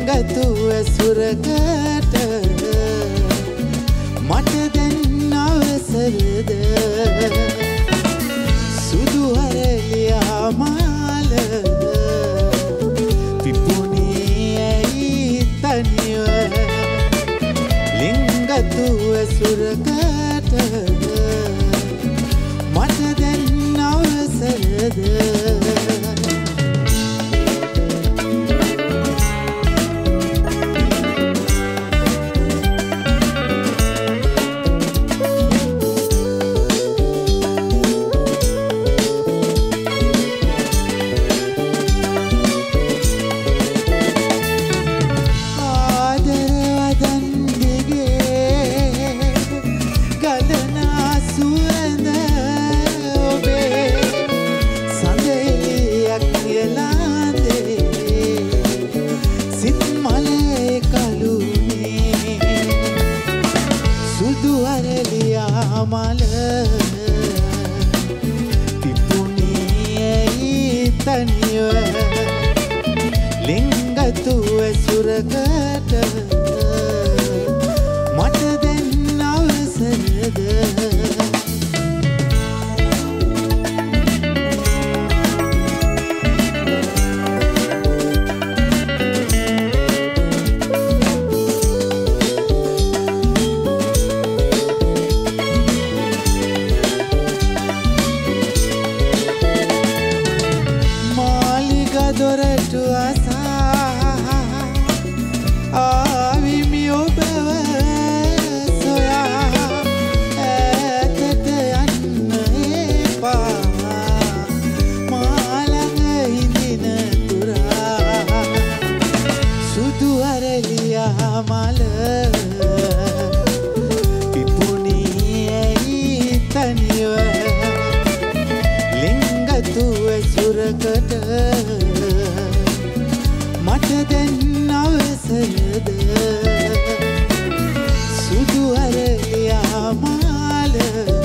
ලිංගතු ඇසුරකට මට දැන් අවසරද සුදු හරලියා මාල පිපුණේ ඇයි තනිව ලිංගතු ඇසුරකට මට දැන් අවසරද මල පිපුණේ ඇයි තනිව ලිංගතු ඇසුරකට මට දැන් අවසරද දොරටු අසා ආවිමි ඔබව සොයා ඈතට යන්න එපා මා ළඟ හිඳින තුරා සුදු අරලියා මල පිපුණේ ඇයි තනිව ලිංගතු ඇසුරකට මට දැන් අවසරද සුදු අරලියා මාල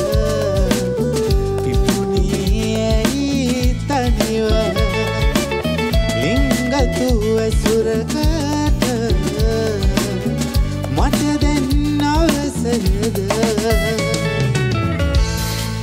පිපුණේ ඇයි තනිව ලිංගතු ඇසුරකට මට දැන් අවසරද